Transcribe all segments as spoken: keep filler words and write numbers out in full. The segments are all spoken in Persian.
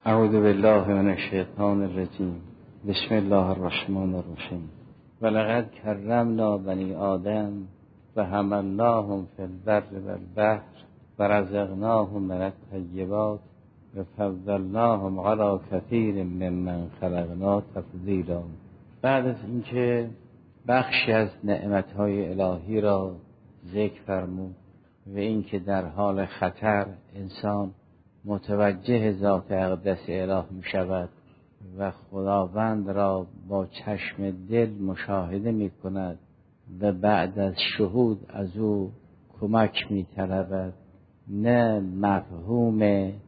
اعوذ بالله من الشیطان الرجیم. بسم الله الرحمن الرحیم. ولقد کرمنا بنی آدم و حملناهم فی البر والبحر و رزقناهم من الطیبات و فضلناهم علی کثیر ممن خلقنا تفضیلا. بعد از اینکه بخشی از نعمتهای الهی را ذکر فرمود و اینکه در حال خطر انسان متوجه ذات اقدس اله می شود و خداوند را با چشم دل مشاهده می کند و بعد از شهود از او کمک می طلبد، نه مفهوم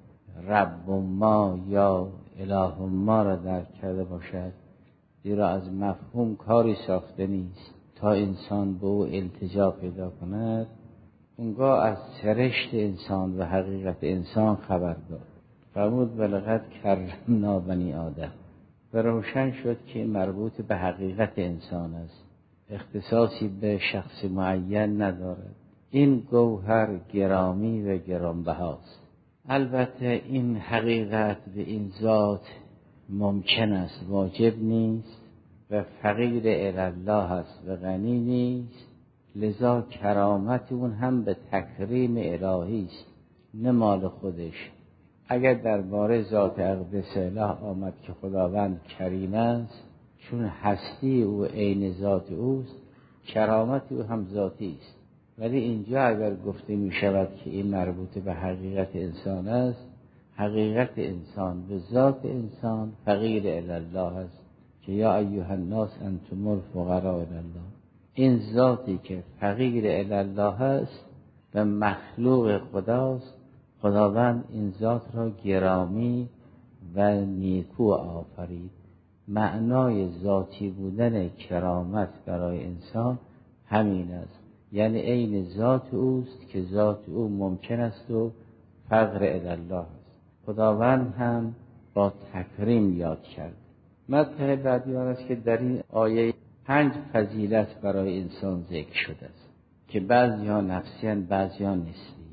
رب ما یا اله ما را درک کرده باشد، زیرا از مفهوم کاری ساخته نیست تا انسان به او التجا پیدا کند. اونگاه از سرشت انسان و حقیقت انسان خبر داد. فرمود ولقد کرمنا بنی آدم و روشن شد که مربوط به حقیقت انسان است، اختصاصی به شخص معین ندارد. این گوهر گرامی و گرانبهاست. البته این حقیقت و این ذات ممکن است، واجب نیست و فقیر الله است و غنی نیست، لذا کرامت اون هم به تکریم الهی است، نه مال خودش. اگر درباره ذات اقدس اله آمد که خداوند کریم است، چون هستی او عین ذات اوست، کرامت او هم ذاتی است. ولی اینجا اگر گفته می شود که این مربوط به حقیقت انسان است، حقیقت انسان به ذات انسان فقیر الله است که یا ایها الناس انتم الفقراء الی الله. این ذاتی که فقیر الله است و مخلوق خداست، خداوند این ذات را گرامی و نیکو آفرید. معنای ذاتی بودن کرامت برای انسان همین است، یعنی عین ذات اوست که ذات او ممکن است و فقر الله است. خداوند هم با تکریم یاد کرد. مطلب بعدی آن است که در این آیه پنج فضیلت برای انسان ذکر شده است که بعضی ها نفسی هستند، بعضی ها نسبی.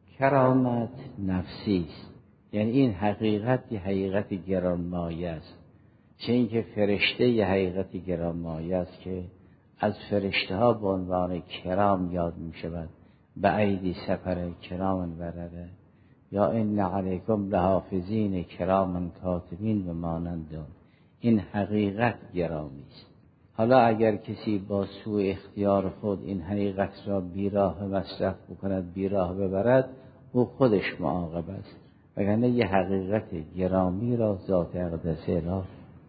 کرامت نفسی است، یعنی این حقیقت یه حقیقت گرانمایه است، چه اینکه فرشته یه حقیقت گرانمایه است که از فرشته ها به عنوان کرام یاد می شود، به ایدی سفر کرام برره، یا ان علیکم لحافظین کرام کاتبین و مانند. این حقیقت گرامی است. حالا اگر کسی با سوء اختیار خود این حقیقت را بیراه مصرف بکند، بیراه ببرد، او خودش معاقب است. وگرنه یه حقیقت گرامی را ذات اقدس اله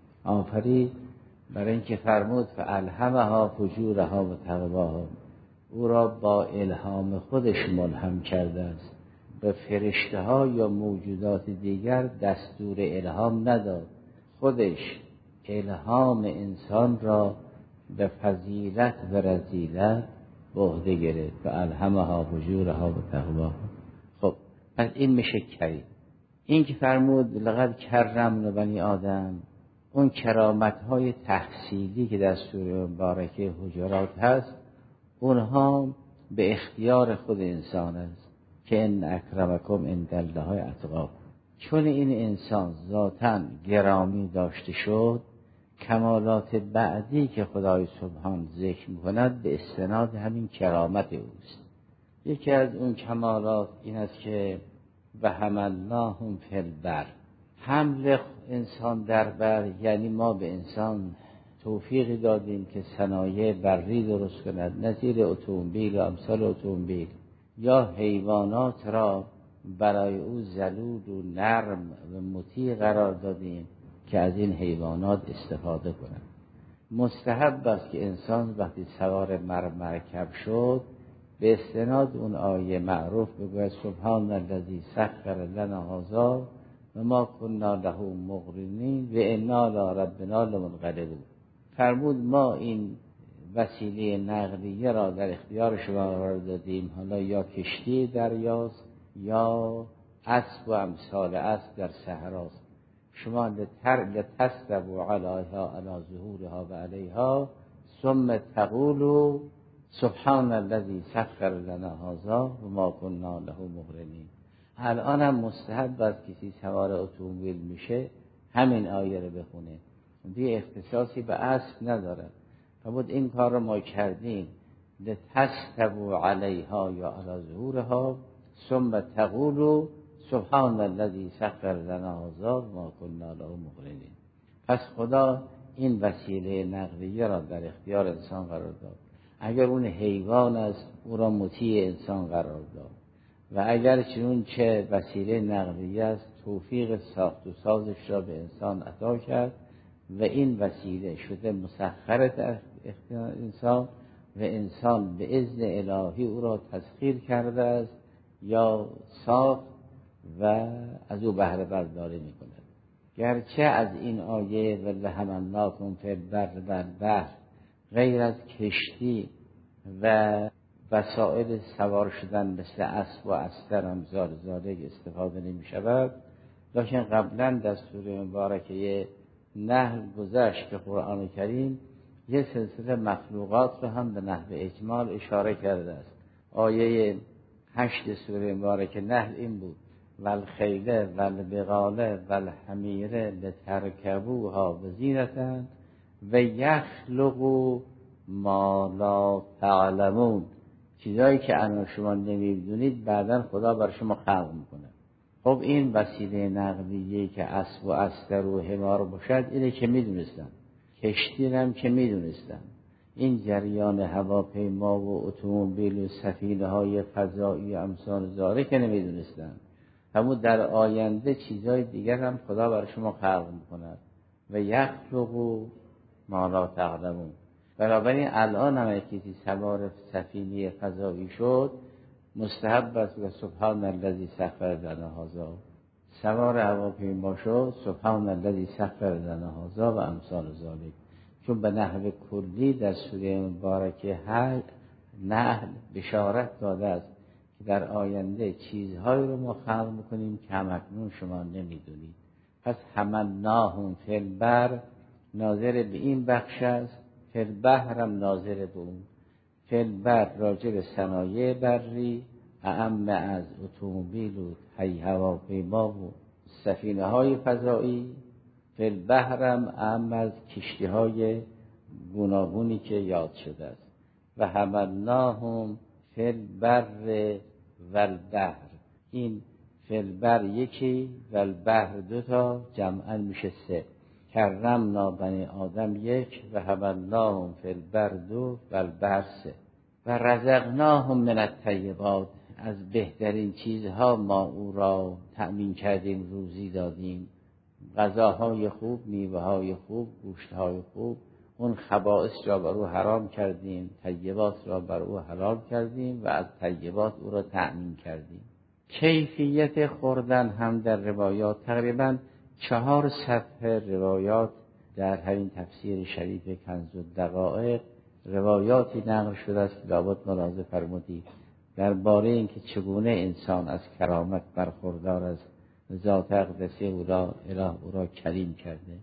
آفرید، برای اینکه فرمود فالهمها فجورها و تقواها، او را با الهام خودش ملهم کرده است. به فرشته ها یا موجودات دیگر دستور الهام نداد، خودش الهام انسان را به فضیلت و رذیلت به عهده گرفت و الهمها فجورها و تقواها. خب پس این میشه کریم. این که فرمود لقد کرمنا بنی آدم، اون کرامت های تحصیلی که در سوره مبارکه حجرات هست، اونها به اختیار خود انسان است که ان اکرمکم عند الله اتقاکم. چون این انسان ذاتاً گرامی داشته شد، کمالات بعدی که خدای سبحان ذکر می‌کند به استناد همین کرامت اوست. یکی از اون کمالات این است که و حملناهم فی البر، حمل انسان در بر، یعنی ما به انسان توفیقی دادیم که صنایع بری درست کند، نظیر اتومبیل و امثال اتومبیل، یا حیوانات را برای او ذلول و نرم و مطیع قرار دادیم که از این حیوانات استفاده کنند. مستحب است که انسان وقتی سوار مرکب شد به استناد اون آیه معروف بگوید سبحان الذی سخر لنا هذا و ما کنا له مقرنین و انا الی ربنا لمنقلبون. فرمود ما این وسیله نقلیه را در اختیار شما قرار دادیم، حالا یا کشتی دریاست یا اسب و امثال اسب در صحراست، شما لتر لتستووا علیها علی ظهورها و علیها ثم تقولوا سبحان الذی سخر لنا هذا و ما کنا له مقرنین. الان هم مستحب از کسی سوار اتومبیل میشه همین آیه رو بخونه، دیگه اختصاصی به اصل نداره. فرمود این کار رو ما کردیم لتستووا علیها یا علی ظهورها ثم تقولوا سبحان الذی سخر لنا هذا ما کنا له مقرنین. پس خدا این وسیله نقلیه را در اختیار انسان قرار داد. اگر اون حیوان است او را مطیع انسان قرار داد و اگر چون چه وسیله نقلیه است توفیق ساخت و سازش را به انسان عطا کرد و این وسیله شده مسخر در اختیار انسان و انسان به اذن الهی او را تسخیر کرده است یا ساخت و از او بهره برداری میکند. گرچه از این آیه ولحملناکم فی البر والبحر غیر از کشتی و وسایل سوار شدن مثل اسب و استر امثال ذالک استفاده نمی شود، لکن قبلا در سوره مبارکه نحل گذشت که قرآن کریم یه سلسله مخلوقات رو هم به نحو اجمال اشاره کرده است. آیه هشت سوره مبارکه نحل این بود والخیل والبغال والحمیر لترکبوها وزینة و یخلق ما لا تعلمون، چیزایی که الان شما نمیدونید بعداً خدا بر شما خلق میکنه. خب این وسیله نقلیه‌ای که اسب و استر و حمار باشد اینه که میدونستن، کشتی هم که میدونستن، این جریان هواپیما و اتومبیل و سفینه های فضایی و امثال ذالک که نمیدونستن. همون در آینده چیزای دیگر هم خدا بر شما خلق میکند و یخلق ما لا تعلمون. بنابراین الان هم کسی سوار سفینه فضایی شد مستحب است و سبحان الذی سخر لنا هذا، سوار هواپیما شد سبحان الذی سخر لنا هذا و امثال ذالک، چون به نحو کلی در سوره مبارکه نحل بشارت داده است که در آینده چیزهایی رو ما خلق میکنیم که همکنون شما نمیدونید. پس حملناهم فی البر ناظر به این بخش است، فی البحر هم ناظر به اون. فی البر راجع به صنایع بری اعم از اتومبیل و هواپیما و سفینه های فضایی، فی البحر هم اعم از کشتی های گوناگونی که یاد شده است. و حملناهم فی البر والبحر، این فی البر یکی و البحر دوتا جمعا میشه سه. کرمنا بنی آدم یک و حملناهم فی البر دو و البحر سه. و رزقناهم من الطیبات، از بهترین چیزها ما او را تأمین کردیم، روزی دادیم، غذاهای خوب، میوه‌های خوب، گوشت‌های خوب. اون خبائث را بر او حرام کردیم، طیبات را بر او حلال کردیم و از طیبات او را تأمین کردیم. کیفیت خوردن هم در روایات تقریباً چهار صفحه روایات در همین تفسیر شریف کنز الدقایق روایاتی نقل شده است که لابد ملاحظه فرمودید درباره اینکه چگونه انسان از کرامت برخوردار از ذات اقدسه او را اله او را کریم کرده.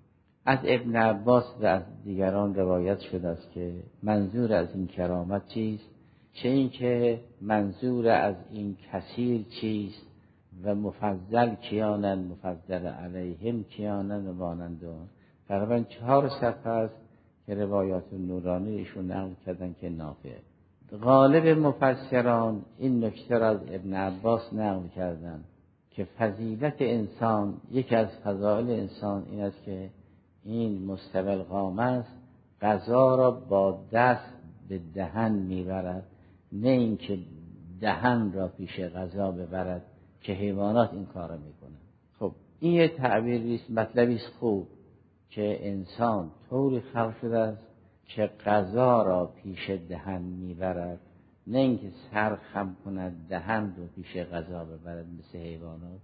از ابن عباس و از دیگران روایت شده است که منظور از این کرامت چیست، چه این که منظور از این کثیر چیست و مفضل کیانن مفضل علیهم کیانن و مانندون. تقریبا چهار صفحه است که روایات نورانی ایشون نقل کردن که نافعه. غالب مفسران این نکته را از ابن عباس نقل کردن که فضیلت انسان، یکی از فضائل انسان این است که این مستوی القامه است، غذا را با دست به دهن میبرد، نه اینکه دهن را پیش غذا ببرد که حیوانات این کار را میکنند. خب این یه تعبیری است، مطلبی است خوب که انسان طوری خلق شده است که غذا را پیش دهن میبرد، نه اینکه سر خم کند دهن رو پیش غذا ببرد مثل حیوانات.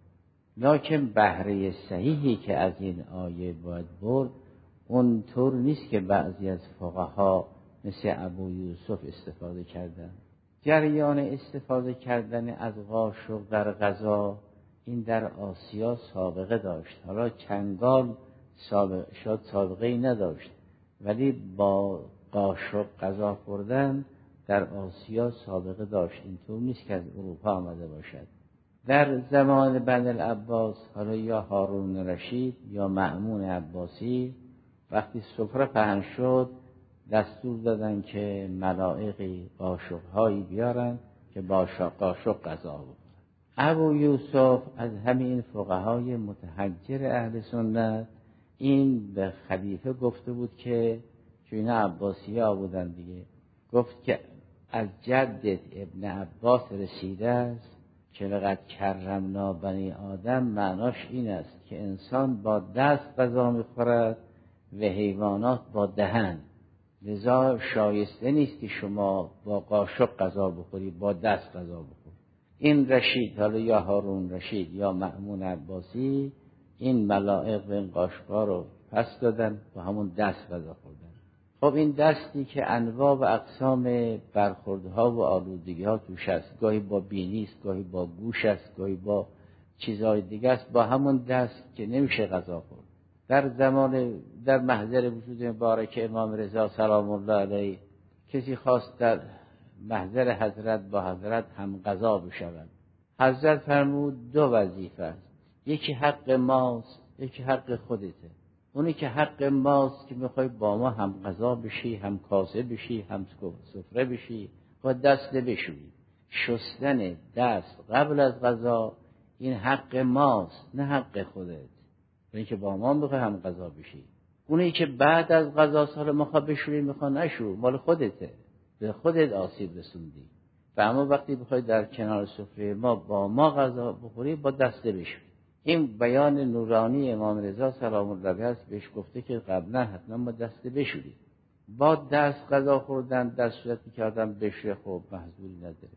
لکن بهره صحیحی که از این آیه باید برد اون طور نیست که بعضی از فقها مثل ابو یوسف استفاده کردن. جریان استفاده کردن از قاشق در غذا این در آسیا سابقه داشت، حالا چنگال سابقه شد سابقه ای نداشت، ولی با قاشق غذا خوردن در آسیا سابقه داشت. این طور نیست که از اروپا آمده باشد. در زمان بنی العباس، حالا یا هارون رشید یا مأمون عباسی، وقتی سفره پهن شد دستور دادن که ملائکه قاشق‌هایی بیارن که با قاشق غذا بخورن. ابو یوسف از همین فقهای متحجر اهل سنت این به خلیفه گفته بود که چون اینا عباسی ها بودن دیگه، گفت که از جدت ابن عباس رسیده است که لقد کرمنا بنی آدم، معناش این است که انسان با دست غذا میخورد و حیوانات با دهن، لذا شایسته نیست که شما با قاشق غذا بخوری، با دست غذا بخوری. این رشید، حالا یا هارون رشید یا مأمون عباسی، این ملائک به این قاشق‌ها رو پس دادن و همون دست غذا خوردن. خب این دستی که انواع و اقسام برخوردها و آلودگی‌ها توش است، گاهی با بینی است، گاهی با گوش است، گاهی با چیزهای دیگه است، با همون دست که نمیشه غذا خورد. در زمان در محضر وجود مبارک امام رضا سلام الله علیه کسی خواست در محضر حضرت با حضرت هم غذا بشود. حضرت فرمود دو وظیفه است، یکی حق ماست، یکی حق خودته. اونی که حق ماست که میخوای با ما هم غذا بشی، هم کاسه بشی، هم سفره بشی، با دست بشویی. شستن دست قبل از غذا این حق ماست، نه حق خودت. اونی که با ما میخوای هم غذا بشی. اونی که بعد از غذا سال میخوای بشویی، میخوای نشو، مال خودته، به خودت آسیب رسوندی. و اما وقتی بخوای در کنار سفره ما با ما غذا بخوری، با دست بشویی. این بیان نورانی امام رضا سلام الله علیه است. بهش گفته که قبلا حتما با دست بشوری. با دست غذا خوردن در صورتی که آدم بشوره خب محذوری نداره،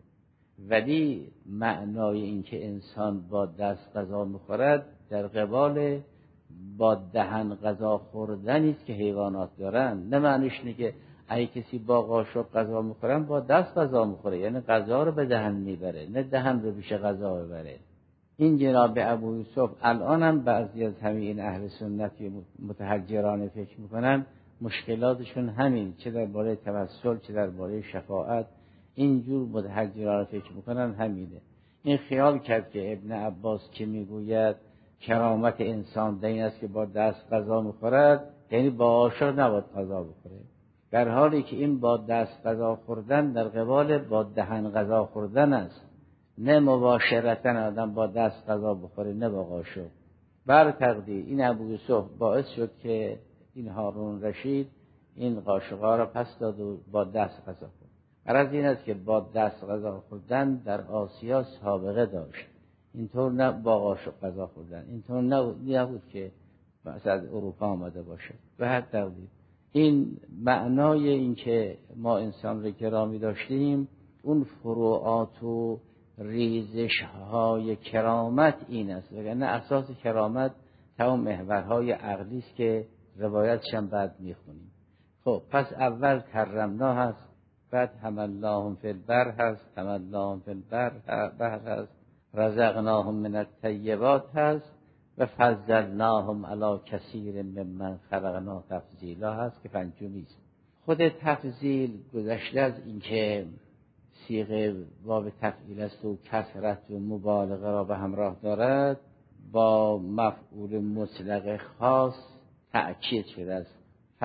ولی معنای این که انسان با دست غذا میخورد در قبال با دهن غذا خوردن است که حیوانات دارن. نه معنیش اینه که اگه کسی با قاشق غذا میخورن با دست غذا میخوره، یعنی غذا رو به دهن میبره، نه دهن رو پیش غذا ببره. این جناب ابو یوسف الان هم بعضی از همین اهل سنتی متحجرانه فکر میکنن مشکلاتشون همین، چه در باره توسل چه در باره شفاعت، اینجور متحجرانه فکر میکنن همینه. این خیال کرد که ابن عباس که میگوید کرامت انسان در این است که با دست غذا میخورد، یعنی با قاشق نباید غذا بخوره، در حالی که این با دست غذا خوردن در قبال با دهن غذا خوردن است. نه مباشرتا آدم با دست غذا بخوره، نه با قاشق. بر تقدیر این ابو یوسف باعث شد که این هارون رشید این قاشق‌ها را پس داد و با دست غذا خورد. غرض این است که با دست غذا خوردن در آسیا سابقه داشت، اینطور نه با قاشق غذا خوردن، اینطور نبود که مثلا از اروپا آمده باشه. به هر تقدیر این معنای این که ما انسان را گرامی داشتیم، اون فروعات و ریزش های کرامت این است، وگرنه اساس کرامت تمام محورهای عقلی است که روایتش هم بعد میخونیم. خب پس اول کرمنا هست، بعد حملناهم فی البر هست، حملناهم فی البر هست، رزقناهم من الطیبات هست و فضلناهم علی کثیر ممن خلقنا تفضیلا هست که پنجمی است. خود تفضیل گذشته از اینکه صیغه باب تفعیل است و کثرت و مبالغه را به همراه دارد، با مفعول مطلق خاص تأکید شده است.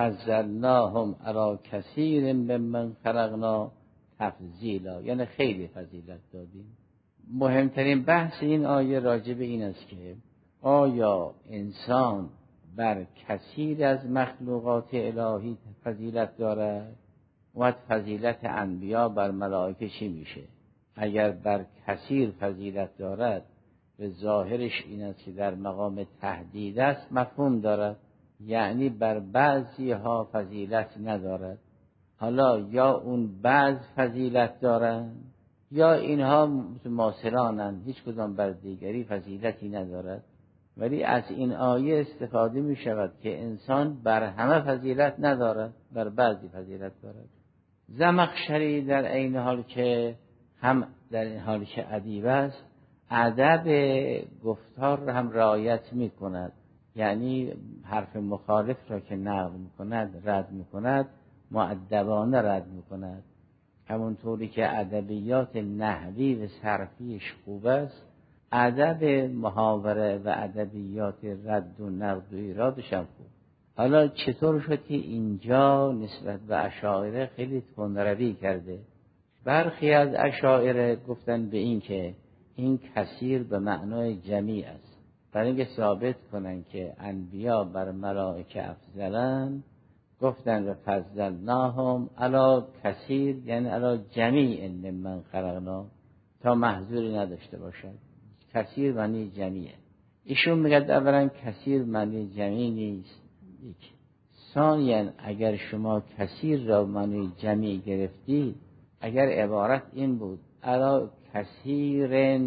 فضلناهم علی کثیر ممن خلقنا تفضیلا، یعنی خیلی فضیلت دادیم. مهمترین بحث این آیه راجع به این است که آیا انسان بر کثیر از مخلوقات الهی فضیلت دارد؟ و فضیلت انبیا بر ملائکه چی میشه؟ اگر بر کثیر فضیلت دارد، به ظاهرش این است که در مقام تهدید است، مفهوم دارد، یعنی بر بعضی ها فضیلت ندارد. حالا یا اون بعض فضیلت دارند یا اینها متماثلانند، هیچ کدام بر دیگری فضیلتی ندارد. ولی از این آیه استفاده می شود که انسان بر همه فضیلت ندارد، بر بعضی فضیلت دارد. زمخشری در این حال که هم در این حال که ادیب است، ادب گفتار را هم رعایت می کند، یعنی حرف مخالف را که نقل می کند رد می کند، مؤدبانه رد می کند. همونطوری که ادبیات نحوی و صرفیش خوب است، ادب محاوره و ادبیات رد و نقد و ایرادش هم خوب. حالا چطور شد که اینجا نسبت به اشاعره خیلی تندروی کرده؟ برخی از اشاعره گفتن به این که این کثیر به معنای جمیع است، برای اینکه ثابت کنن که انبیا بر ملائکه افضلن، گفتن و فضلناهم علی کثیر، یعنی علی جمیع ممن خلقنا، تا محذوری نداشته باشد. کثیر معنی جمیعه. ایشون میگه اولا کثیر معنی جمیع نیست. یک ثانیاً اگر شما کثیر را معنی جمیع گرفتی، اگر عبارت این بود علی کثیر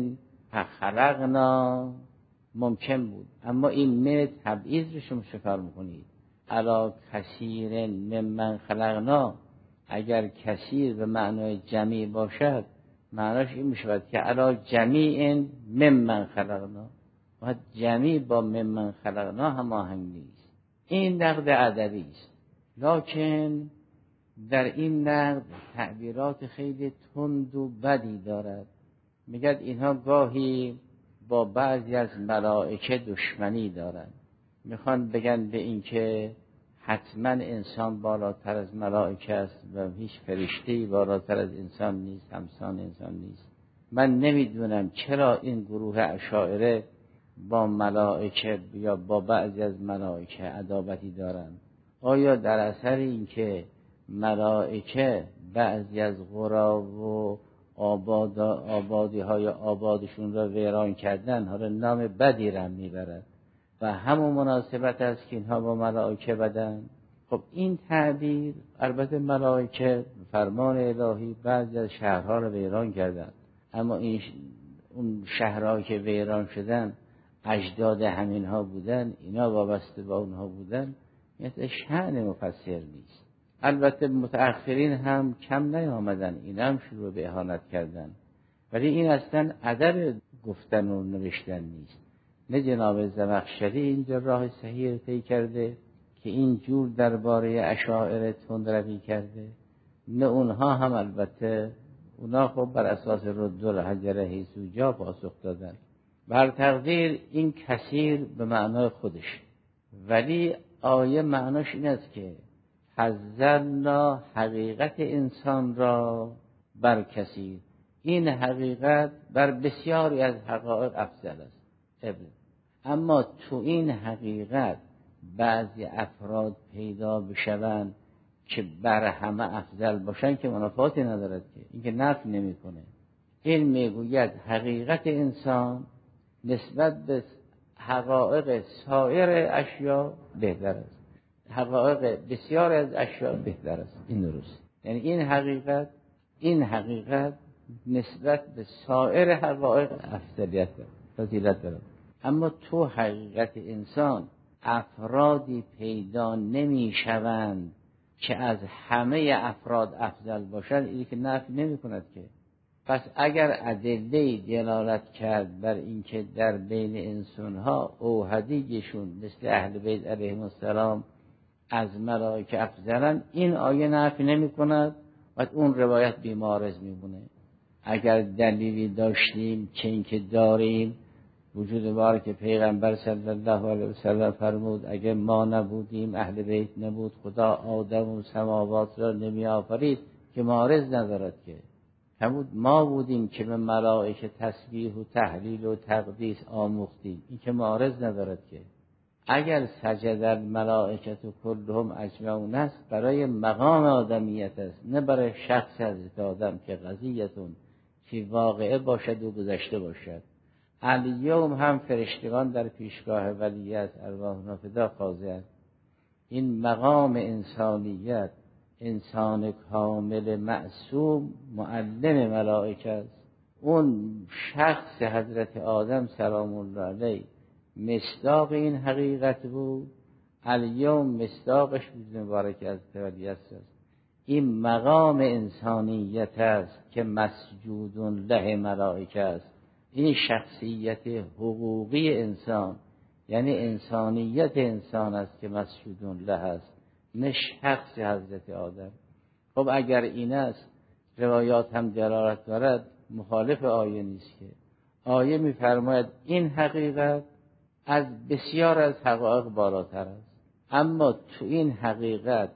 فخلقنا ممکن بود، اما این من تبعیض رو شما شکار میکنید. علی کثیر ممن خلقنا، اگر کثیر به معنای جمیع باشد معناش این میشود که علی جمیع ممن خلقنا، و جمیع با ممن خلقنا هماهنگ نیست. این نقد ادبی است، لکن در این نقد تعبیرات خیلی تند و بدی دارد. میگه اینها گاهی با بعضی از ملائکه دشمنی دارند، میخوان بگن به این که حتما انسان بالاتر از ملائکه است و هیچ فرشته‌ای بالاتر از انسان نیست، همسان انسان نیست. من نمیدونم چرا این گروه اشاعره با ملائکه یا با بعضی از ملائکه عداوتی دارند. آیا در اثر این که ملائکه بعضی از قرا و آباد آبادی های آبادشون را ویران کردن، حالا نام بدی را میبرد و همون مناسبت است که اینها با ملائکه بدن؟ خب این تعبیر، البته ملائکه فرمان الهی بعضی از شهرها را ویران کردن، اما این اون شهرها که ویران شدن اجداد همینها بودن، اینا وابسته با اونها بودن، مثل شأن مفسر نیست. البته متأخرین هم کم نیامدن، اینا هم شروع به اهانت کردن، ولی این اصلا ادب گفتن و نوشتن نیست. نه جناب زمخشری اینجا راه صحیح طی کرده که این جور درباره اشاعره تندروی کرده، نه اونها هم. البته اونها خب بر اساس رد الحجر حیث جا پاسخ دادن. بر تقدیر این کثیر به معنای خودش، ولی آیه معناش این است که فضلنا حقیقت انسان را بر کثیر، این حقیقت بر بسیاری از حقایق افضل است. ابن. اما تو این حقیقت بعضی افراد پیدا بشوند که بر همه افضل باشن که منافاتی ندارد، که این که نفی نمی کنه. این میگوید حقیقت انسان نسبت به حقایق سایر اشیا بهتر است، حقایق بسیار از اشیا بهتر است. این درست، یعنی این حقیقت این حقیقت نسبت به سایر حقایق افضلیت دارد، فضیلت دارد. اما تو حقیقت انسان افرادی پیدا نمی شوند که از همه افراد افضل باشند، اینی که نفی نمی کند که. پس اگر ادله دلالت کرد بر اینکه در بین انسانها اوحدیشون مثل اهل بیت علیهم السلام از ملائکه افضلن، این آیه نفی نمی کند و اون روایت بیمارز میمونه. اگر دلیلی داشتیم که اینکه داریم، وجود بارک پیغمبر صلی الله علیه و سلم فرمود اگر ما نبودیم، اهل بیت نبود، خدا آدم و سماوات را نمی آفرید، که معارض ندارد که. همون ما بودیم که به ملائکه تسبیح و تهلیل و تقدیس آموختیم، این که معارض ندارد که. اگر سجد الملائکه کلهم اجمعون است، برای مقام آدمیت است، نه برای شخص حضرت آدم که قضیتون که واقعه باشد و گذشته باشد. الیوم هم فرشتگان در پیشگاه ولیت ارواحنا فدا خاضع‌اند. این مقام انسانیت، انسان کامل معصوم معلم ملائکه است. اون شخص حضرت آدم سلام الله علیه مصداق این حقیقت بود، الیوم مصداقش بود مبارک از ولیت است. این مقام انسانیت است که مسجود له ملائکه است. این شخصیت حقوقی انسان، یعنی انسانیت انسان است که مسجود له است، نه شخص حضرت آدم. خب اگر این است، روایات هم دلالت دارد، مخالف آیه نیست که. آیه می‌فرماید این حقیقت از بسیار از حقایق بالاتر است، اما تو این حقیقت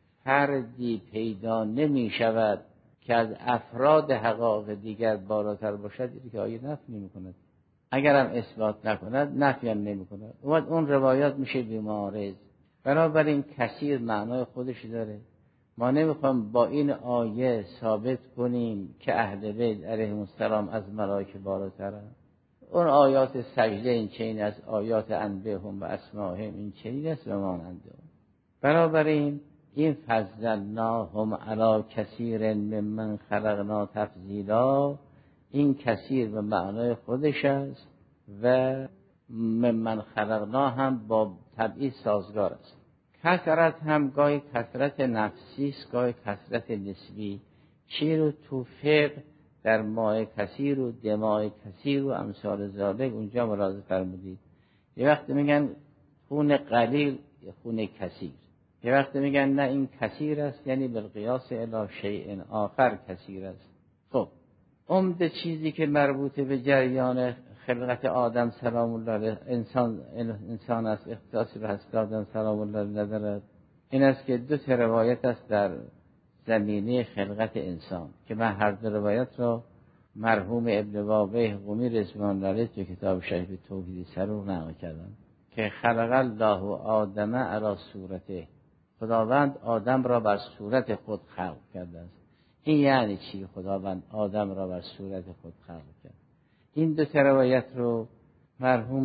فردی پیدا نمی شود که از افراد حقایق دیگر بالاتر باشد. این که آیه نفی نمی کند، اگر هم اثبات نکند نفی هم نمی کند. اون روایات میشه بیمارز. بنابراین کثیر معنای خودش داره. ما نمیخوام با این آیه ثابت کنیم که اهل بیت علیهم السلام از ملائکه بالاترند. اون آیات سجده این چنین از آیات انبیهم و اسماهم این چنین است و مانند اون. بنابراین این فضلناهم علی کثیر ممن خلقنا تفضیلا، این کثیر به معنای خودش است و ممن خلقنا هم با تبعیض سازگار است. کثرت هم گاهی کثرت نفسی است، گاهی کثرت نسبی. چی رو تو فقه در ماء کثیر و دماء کثیر و امثال ذالک اونجا ملاحظه فرمودید. یه وقت میگن خون قلیل خون کثیر، یه وقت میگن نه این کثیر است یعنی بالقیاس الی شیء آخر کثیر است. خب عمده چیزی که مربوط به جریان خلقت آدم سلام الله علیه انسان انسان است، اختصاصی به هست آدم سلام الله علیه ندارد، این است که دو تا روایت است در زمینه خلقت انسان که من هر دو روایت را مرحوم ابن واقع قمی رضوان الله علیه تو کتاب شریف توحید سرور نقل کردن که خلق الله آدم علی صورته، خداوند آدم را بر صورت خود خلق کرده است. این یعنی چی؟ خداوند آدم را بر صورت خود خلق کرد. این دو روایت رو مرحوم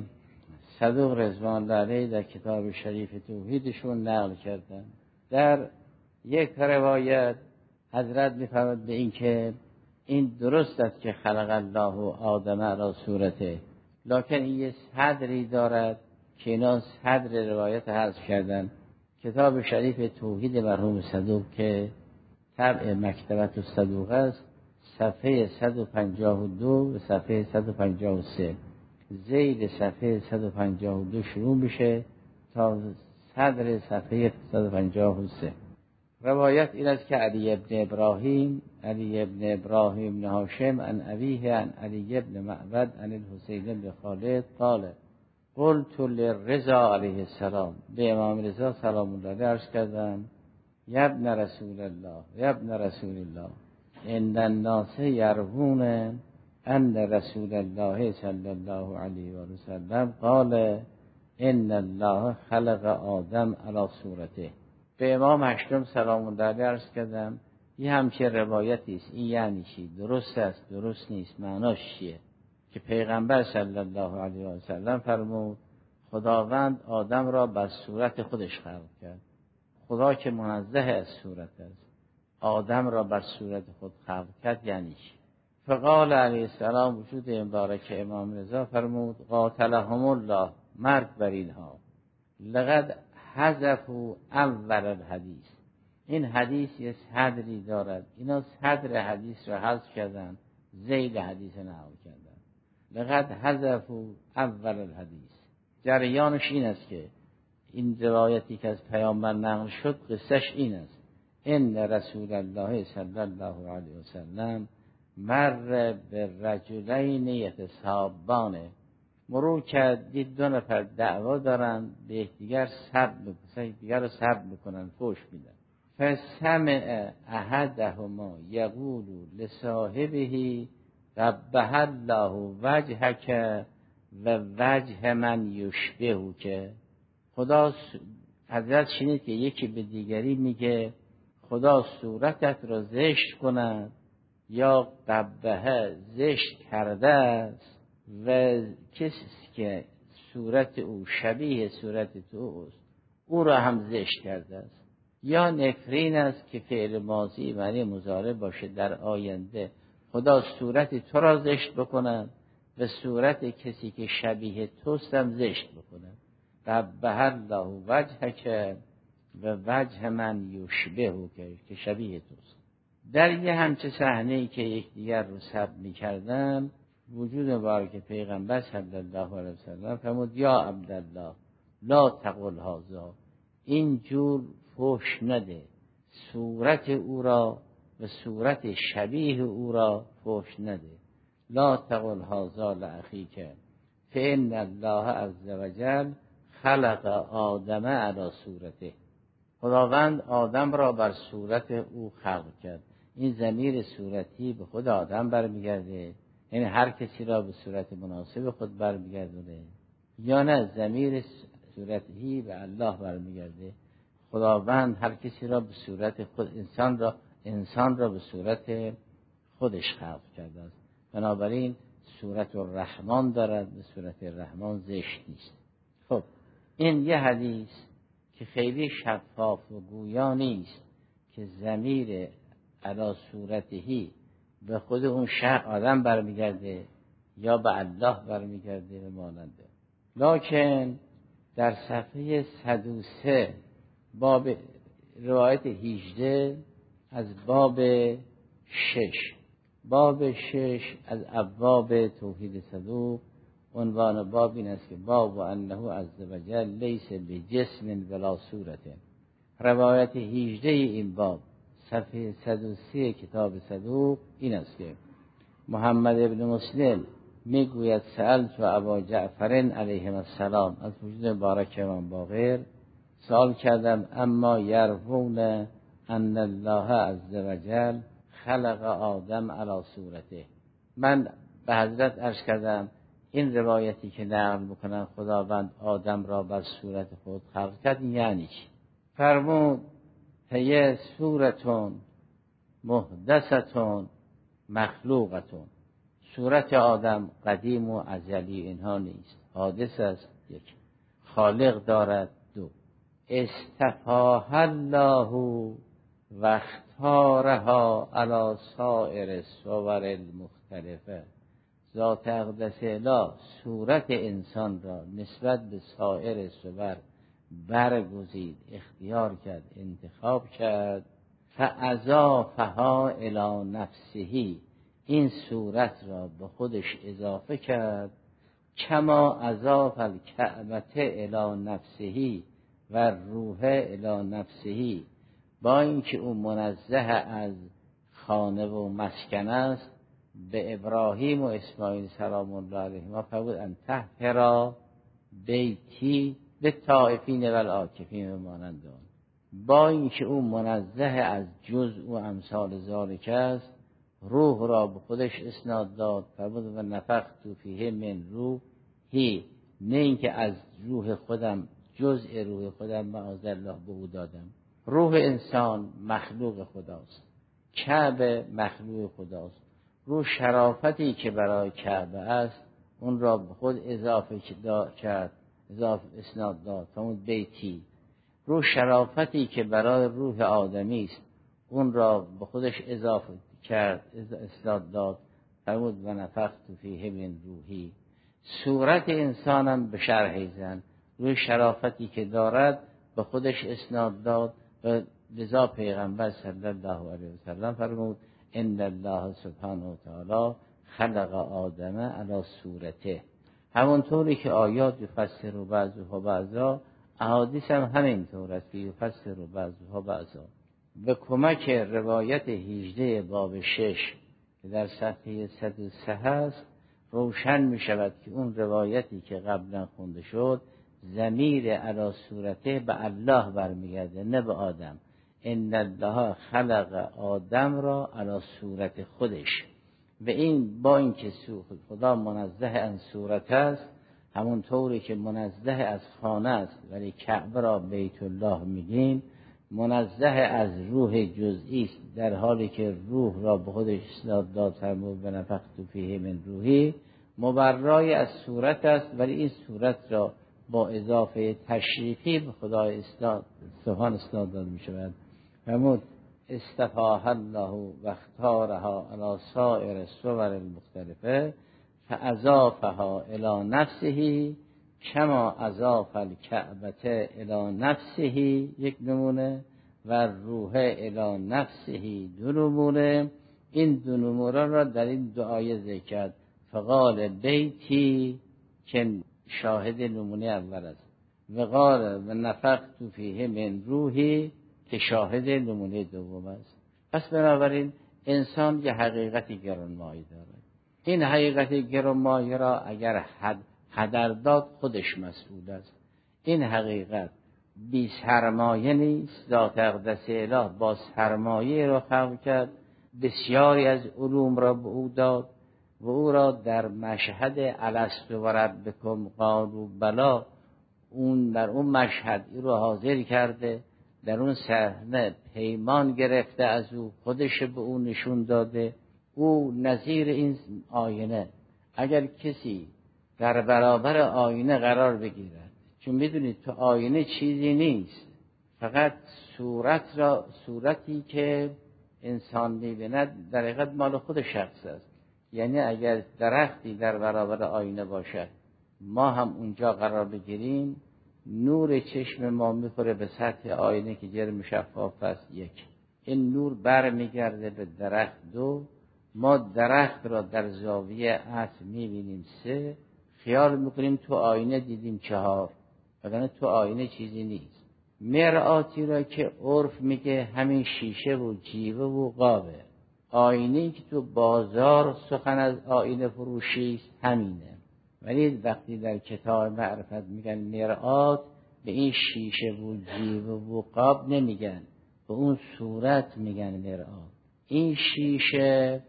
صدوق رضوان الله علیه در کتاب شریف توحیدشون نقل کردن. در یک روایت حضرت می‌فرماید به این که این درست است که خلق الله آدم علی صورته، لکن این یه صدری دارد که اینا صدر روایت حذف کردن. کتاب شریف توحید مرحوم صدوق که طبع مکتبت الصدوق است، صفحه صد و پنجاه و دو و صفحه صد و پنجاه و سه، ذیل صفحه صد و پنجاه و دو شروع میشه تا صدر صفحه صد و پنجاه و سه. روایت این است که علی ابن ابراهیم علی ابن ابراهیم بن هاشم عن ابیه عن علی ابن معبد عن الحسین بن خالد قال قلت للرضا علیه السلام، به امام رضا سلام الله علیه عرض کردم یا ابن رسول الله یا ابن رسول الله ان الناس یروون ان رسول الله صلی الله علیه و سلم قال ان الله خلق آدم علی صورته. به امام هشتم سلام الله علیه عرض کردم این همچه روایتی است، این یعنی چی؟ درست است درست نیست؟ معناش چیه؟ که پیغمبر صلی الله علیه و سلم فرمود خداوند آدم را بر صورت خودش خلق کرد. خدا که منزه از صورت است، آدم را بر صورت خود خلق کرد یعنی چی؟ فقال علیه السلام وجود مبارک امام رضا فرمود قاتلهم الله، مرگ بر اینها، لقد حذفوا اول الحدیث، این حدیث یه صدری دارد، اینا صدر حدیث را حذف کردن، ذیل حدیث نقل کردن. لقد حذفوا اول الحدیث، جریانش این است که این روایتی که از پیامبر نقل شد قصهش این است ان رسول الله صلی الله علیه و سلم مر به رجلین یتسابان، مرور کرد دید دو نفر دعوا دارن به یکدیگر سب میکنن، یکدیگر رو سب میکنن، فحش میدن. فسمع احدهما یقول لصاحبه قبح الله وجهک و وجه من یشبهه، که خدا حضرت شنید که یکی به دیگری میگه خدا صورتت را زشت کند یا قبه زشت کرده است و کسی که صورت او شبیه صورت تو است او را هم زشت کرده است. یا نفرین است که فعل ماضی معنی مضارع باشه در آینده خدا صورت تو را زشت بکند و صورت کسی که شبیه توست هم زشت بکند. قبح الله وجهک و وجه من یشبهه، که شبیه توست. در یه همچه صحنه‌ای که یکدیگر رو سب می‌کردن وجود مبارک پیغمبر صلی الله علیه وسلم فرمود یا عبدالله لا تقل هذا، این جور فحش نده، صورت او را و صورت شبیه او را فحش نده. لا تقل هذا لاخیک فان الله عز وجل خلق آدم علی صورته. خداوند آدم را بر صورت او خلق کرد. این ضمیر صورتی به خود آدم برمیگرده، یعنی هر کسی را به صورت مناسب خود برمیگردونه، یا نه ضمیر صورتی به الله برمیگرده؟ خداوند هر کسی را به صورت خود، انسان را انسان را به صورت خودش خلق کرده است. بنابراین صورت الرحمن دارد، به صورت الرحمن زشت نیست. خب این یه حدیث که خیلی شفاف و گویا نیست که ضمیر علی صورتهی به خود اون شخص آدم برمیگرده یا به الله برمیگرده و ماننده. لکن در صفحه صد و سه باب روایت هجده از باب شش باب شش از ابواب توحید صدوق عنوان باب این است که باب و انه عز وجل لیس بجسم ولا صورت. روایت هجده این باب صفحه صد و سه کتاب صدوق این است که محمد ابن مسلم میگوید سألت و ابا جعفر علیهم السلام، از وجود مبارک امام باقر سوال کردم، اما یروون ان الله عز وجل خلق آدم علی صورته. من به حضرت عرض کردم این روایتی که نقل میکنن خداوند آدم را بر صورت خود خلق کرد یعنی چی؟ فرمود هی صورتون محدثتون مخلوقتون. صورت آدم قدیم و ازلی اینها نیست، حادث است. یک، خالق دارد. دو، استفاها الله و اختارها علی سائر الصور المختلفه. ذات اقدس اله صورت انسان را نسبت به سایر صور برگزید، اختیار کرد، انتخاب کرد. فاضافها الی نفسه، این صورت را به خودش اضافه کرد. کما اضاف الکعبه الی نفسه و روح الی نفسه، با اینکه او منزه از خانه و مسکن است، به ابراهیم و اسماعیل سلام الله علیهما فرمود ان طهرا بیتی للطائفین و العاکفین و مانند آن. با اینکه او منزه از جزء و امثال ذالک است، روح را به خودش اسناد داد. فرمود و نفخت فیه من روحی، نه اینکه از روح خودم جزء روح خودم معاذالله به او دادم. روح انسان مخلوق خداست، کعبه مخلوق خداست. روح شرافتی که برای کعبه است اون را به خود اضافه کرد، اضافه اسناد داد، فرمود بیتی. روح شرافتی که برای روح آدمی است اون را به خودش اضافه کرد، اسناد داد، فرمود و نفخت فیه من روحی. صورت انسانم به شرح زن، روح شرافتی که دارد به خودش اسناد داد و لذا پیغمبر صلی الله علیه و سلم فرمود ان الله سبحانه و تعالی خلق آدم علی صورته. همونطوری که آیات یفسر و بعضها بعضا، احادیث هم همینطور است که یفسر و بعضها بعضا. به کمک روایت هجده باب شش که در صفحه صد و سه هست روشن می شود که اون روایتی که قبلا خونده شد ضمیر علی صورته به الله برمیگرده، نه به آدم. ان الله خلق آدم را علی صورت خودش. و این با اینکه خدا منزه از صورت است، همون طوری که منزه از خانه است ولی کعبه را بیت الله میگیم، منزه از روح جزئی است، در حالی که روح را به خودش اسناد داد فرمود و نفخت فیه من روحی. مبرای از صورت است ولی این صورت را با اضافه تشریفی به خدای اسناد سبحان اسناد داده می شود. فرمود استفاها الله و اختارها علی سائر الصور المختلفه فاضافها الی نفسه کما اضاف الکعبه الی نفسه، یک نمونه، و روح الی نفسه، دو نمونه. این دو نمونه را در این دو آیه ذکر کرد. فقال بیتی که شاهد نمونه اول است، و قال و نفخت فیه من روحی که شاهد نمونه دوم است. پس بنابراین انسان یه حقیقتی گرانمایی دارد. این حقیقت گرانمایه را اگر حد هدر داد خودش مسئول است. این حقیقت بی سرمایه نیست. ذات اقدس اله با سرمایه را خلق کرد، بسیاری از علوم را به او داد و او را در مشهد الست و ربکم قالوا بلی، اون در اون مشهد او را حاضر کرده، در اون صحنه پیمان گرفته از او، خودش به او نشون داده. او نظیر این آینه، اگر کسی در برابر آینه قرار بگیرد، چون میدونید تو آینه چیزی نیست، فقط صورت را صورتی که انسان میبیند در حقیقت مال خود شخص است. یعنی اگر درختی در برابر آینه باشد، ما هم اونجا قرار بگیریم، نور چشم ما میخوره به سطح آینه که جرم شفاف است. یک، این نور بر میگرده به درخت. دو، ما درخت را در زاویه اصل میبینیم. سه، خیال میکنیم تو آینه دیدیم. چهار، وگرنه تو آینه چیزی نیست. مرآتی را که عرف میگه همین شیشه و جیوه و قابه. آینه‌ای که تو بازار سخن از آینه فروشی است همینه، ولی وقتی در کتاب معرفت میگن مرآت، به این شیشه و جیوه و قاب نمیگن، به اون صورت میگن مرآت. این شیشه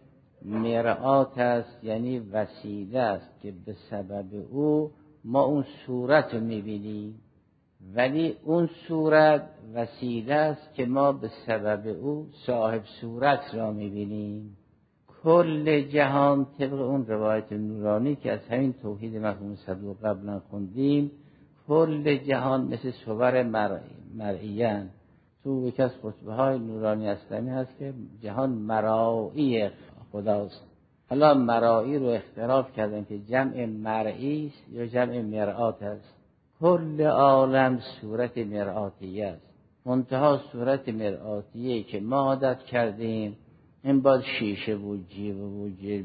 مرآت است، یعنی وسیله است که به سبب او ما اون صورت رو میبینیم، ولی اون صورت وسیله است که ما به سبب او صاحب صورت را میبینیم. کل جهان طبق اون روایت نورانی که از همین توحید مفهوم صدوق قبلا خوندیم، کل جهان مثل صور مرئیان. تو یکی از خطبه های نورانی اسلامی هست که جهان مرئی خداست. حالا مرئی رو اختلاف کردن که جمع مرئی است یا جمع مرآت است. کل عالم صورت مرآتیه است، منتها صورت مرآتیه که ما عادت کردیم این باید شیشه و جیوه و جرم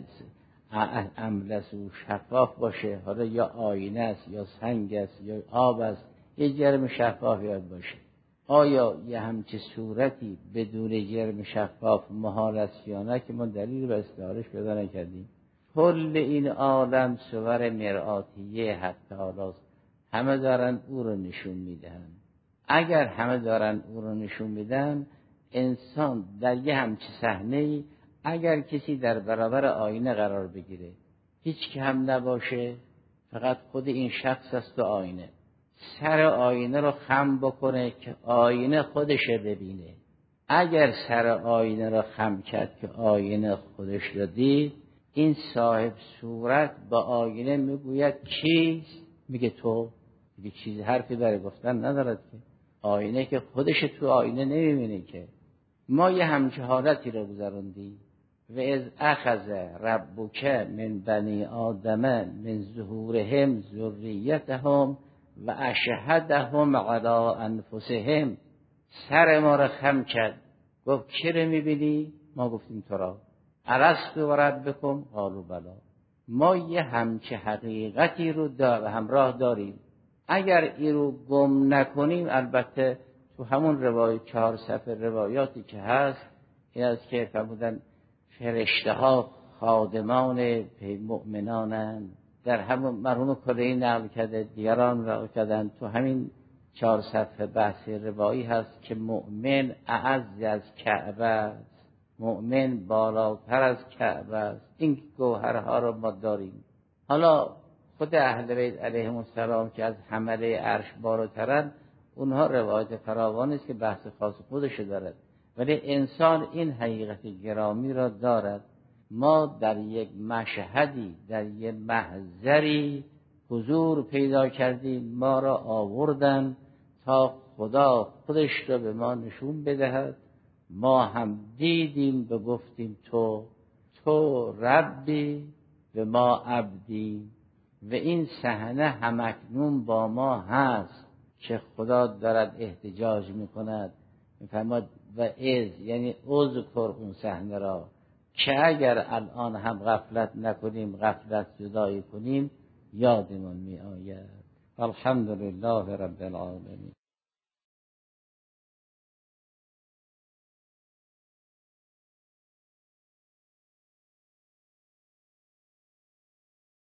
املس و شفاف باشه. حالا یا آینه است یا سنگ است یا آب است، یه جرم شفاف یاد باشه. آیا یه همچه صورتی بدون جرم شفاف محال است یا نه که ما دلیل به استعارش پیدا نکردیم؟ کل این عالم صور مرآتیه حق تعالی است، همه دارن او رو نشون میدن. اگر همه دارن او رو نشون میدن، انسان در یه همچه صحنه‌ای اگر کسی در برابر آینه قرار بگیره، هیچ که هم نباشه، فقط خود این شخص است و آینه، سر آینه رو خم بکنه که آینه خودشه ببینه. اگر سر آینه رو خم کرد که آینه خودش رو دید، این صاحب صورت با آینه میگوید کیست؟ میگه تو. میگه چیز حرفی برای گفتن ندارد که، آینه که خودش تو آینه نمیبینه که. ما یه همچه حالتی رو گذروندیم. و از اخذ ربک من بنی آدم من ظهورهم ذریتهم و اشهدهم علی انفسهم. سر ما رو خم کرد، گفت کی رو میبینی؟ ما گفتیم تو را. الست و ربکم قالوا بلی. ما یه همچه حقیقتی رو دار همراه داریم. اگر این رو گم نکنیم، البته تو همون روایت چهار صفحه روایاتی که هست این است که فرمودن فرشته ها خادمان مؤمنانند، در همون مرحوم کلهی نقل کرده، دیگران نقل کردن، تو همین چهار صفحه بحث روایی هست که مؤمن اعز از کعبه است، مؤمن بالاتر از کعبه است. این گوهرها رو ما داریم. حالا خود اهل بیت علیهم السلام که از حمله عرش بالاترن، اونها روایت فراوانی است که بحث خاص خودش دارد، ولی انسان این حقیقت گرامی را دارد. ما در یک مشهدی، در یک محضری حضور پیدا کردیم، ما را آوردن تا خدا خودش را به ما نشون بدهد. ما هم دیدیم و گفتیم تو تو ربی و ما عبدی. و این صحنه همکنون با ما هست که خدا دارد احتجاج میکند، میفرماد و از، یعنی اذکر اون صحنه را که اگر الان هم غفلت نکنیم، غفلت جدایی کنیم، یادمون می آید. الحمدلله رب العالمین.